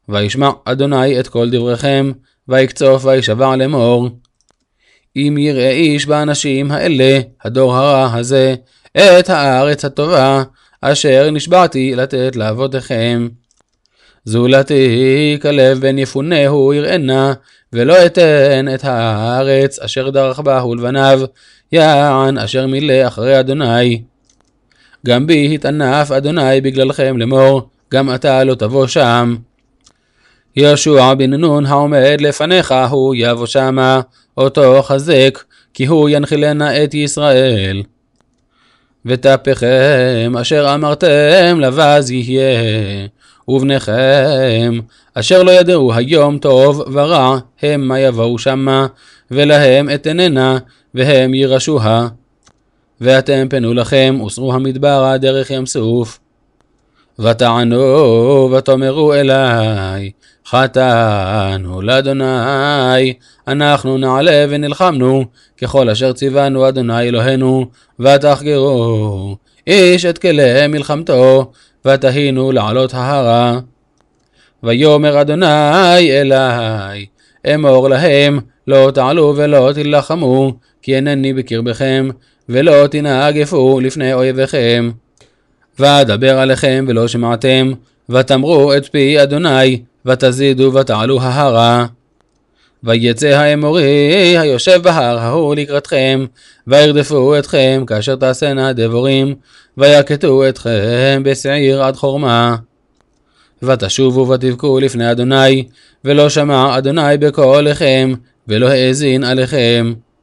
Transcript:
וישמע אדוני את כל דבריכם, ויקצוף וישבע לאמור, אם יראה איש באנשים האלה, הדור הרע הזה, את הארץ הטובה, אשר נשבעתי לתת לאבותיכם. זולתי כלב בן יפונהו יראנה, ולא אתן את הארץ אשר דרך בה הוא לבניו, יען אשר מילא אחרי אדוני. גם בי התענף אדוני בגללכם לאמור, גם אתה לא תבוא שם. יהושע בן נון העומד לפניך הוא יבוא שמה, אותו חזק, כי הוא ינחילנה את ישראל. ותפכם אשר אמרתם לבז יהיה, ובניכם אשר לא ידעו היום טוב ורע, המה יבואו שמה, ולהם אתננה, והם ירשוה. ואתם פנו לכם, וסרו המדבר דרך ים סוף. ותענו ותאמרו אלי, חטאנו לאדוני, אנחנו נעלה ונלחמנו, ככל אשר ציוונו אדוני אלוהינו, ותחגרו איש את כלי מלחמתו, ותהינו לעלות ההרה. ויאמר אדוני אלי, אמור להם, לא תעלו ולא תלחמו, כי אינני בקרבכם, ולא תנאגפו לפני אויביכם. ואדבר עליכם ולא שמעתם, ותאמרו את פי אדוני, ותזידו ותעלו ההרה. ויצא האמורי היושב בהר ההוא לקראתכם, וירדפו אתכם כאשר תעשנה דבורים, ויקטו אתכם בשעיר עד חורמה. ותשובו ותבכו לפני אדוני, ולא שמע אדוני בקולכם, ולא האזין עליכם.